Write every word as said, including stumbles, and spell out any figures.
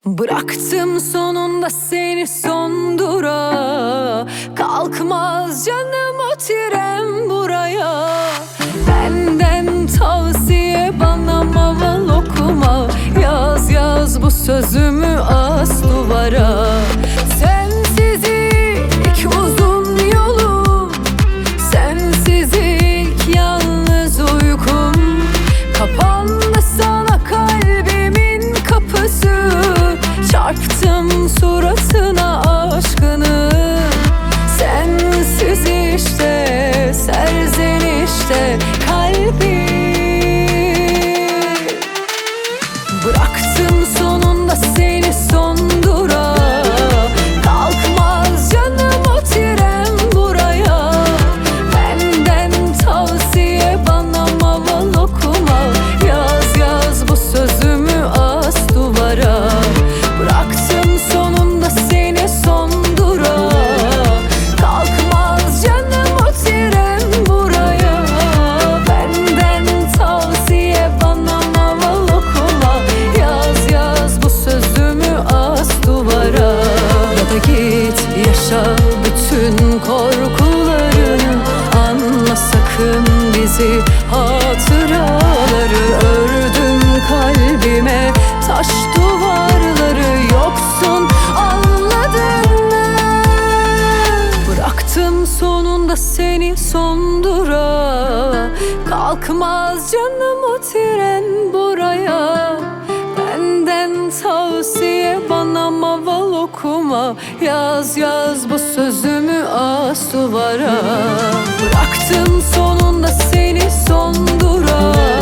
Bıraktım sonunda seni son durağa. Kalkmaz canım o tren buraya. Benden tavsiye bana maval okuma. Yaz yaz bu sözümü as duvara. Sensizlik uzun yolum, sensizlik yalnız uykum. Kapandı sana kalbimin kapısı. Çarptım suratına aşkını. Sensiz işte serzenişte kalbim. Bıraktım sonunda seni son durağa. Kalkmaz canım o tren buraya. Benden tavsiye bana maval okuma. Yaz yaz bu sözümü as duvara. Bıraktım sonunda seni son durağa. Kalkmaz canım o tren buraya. Benden tavsiye bana maval okuma. Yaz yaz bu sözümü as duvara. Ya da git yaşa bütün korkularını. Anla sakın bizi, hatıraları. Ördüm kalbime taş duvarları. Yoksun anladın mı? Bıraktım sonunda seni son durağa. Kalkmaz canım o tren buraya. Benden tavsiye bana maval okuma. Yaz yaz bu sözümü as duvara. Bıraktım sonunda seni son durağa.